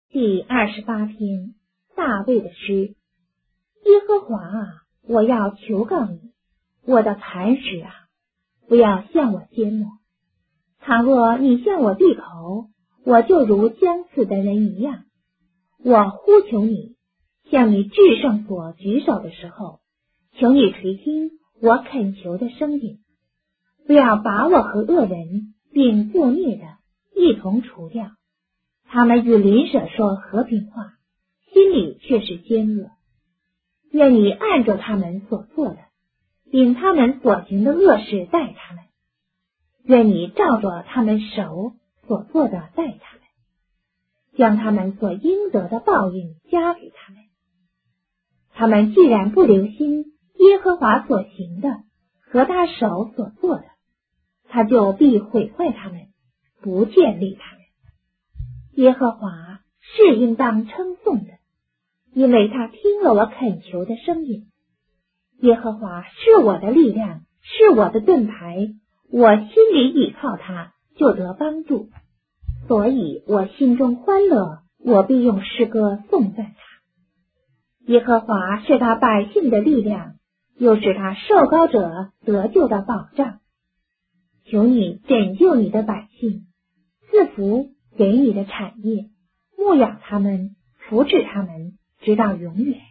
第28篇，大卫的诗。耶和华啊，我要求告你，我的磐石啊，不要向我缄默。倘若你向我闭口，我就如将死的人一样。我呼求你，向你至圣所举手的时候，求你垂听我恳求的声音，不要把我和恶人并作孽的一同除掉。他们与邻舍说和平话，心里却是奸恶。愿你按着他们所做的，并他们所行的恶事待他们。愿你照着他们手所做的待他们，将他们所应得的报应加给他们。他们既然不留心耶和华所行的和他手所做的，他就必毁坏他们，不建立他们。耶和华是应当称颂的，因为他听了我恳求的声音。耶和华是我的力量，是我的盾牌，我心里倚靠他，就得帮助。所以我心中欢乐，我必用诗歌颂赞他。耶和华是他百姓的力量，又是他受膏者得救的保障。求你拯救你的百姓，赐福给你的产业，牧养他们，扶持他们，直到永远。